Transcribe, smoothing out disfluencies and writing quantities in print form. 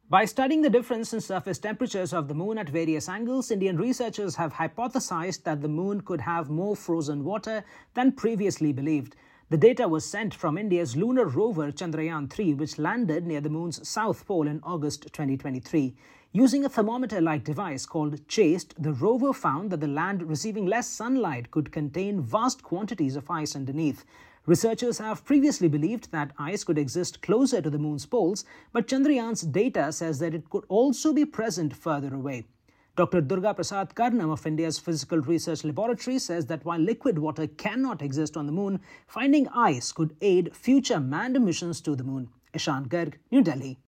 By studying the difference in surface temperatures of the moon at various angles, Indian researchers have hypothesized that the moon could have more frozen water than previously believed. The data was sent from India's lunar rover Chandrayaan-3, which landed near the moon's south pole in August 2023. Using a thermometer-like device called CHASTE, the rover found that the land receiving less sunlight could contain vast quantities of ice underneath. Researchers have previously believed that ice could exist closer to the moon's poles, but Chandrayaan's data says that it could also be present further away. Dr. Durga Prasad Karnam of India's Physical Research Laboratory says that while liquid water cannot exist on the moon, finding ice could aid future manned missions to the moon. Ishan Garg, New Delhi.